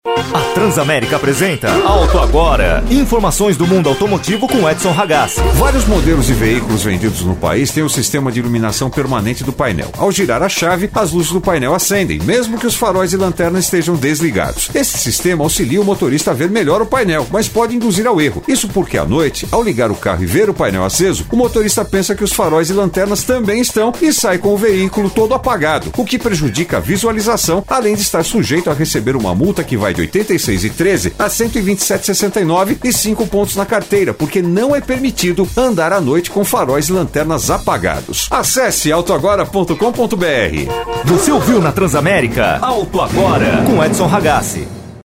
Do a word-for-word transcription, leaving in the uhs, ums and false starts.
A Transamérica apresenta Auto Agora. Informações do mundo automotivo com Edson Ragazzi. Vários modelos de veículos vendidos no país têm o sistema de iluminação permanente do painel. Ao girar a chave, as luzes do painel acendem, mesmo que os faróis e lanternas estejam desligados. Esse sistema auxilia o motorista a ver melhor o painel, mas pode induzir ao erro. Isso porque à noite, ao ligar o carro e ver o painel aceso, o motorista pensa que os faróis e lanternas também estão e sai com o veículo todo apagado, o que prejudica a visualização, além de estar sujeito a receber uma multa que vai de oitenta e seis reais e treze centavos a cento e vinte e sete reais e sessenta e nove centavos e cinco pontos na carteira, porque não é permitido andar à noite com faróis e lanternas apagados. Acesse auto agora ponto com ponto b r. Você ouviu na Transamérica? Auto Agora, com Edson Ragazzi.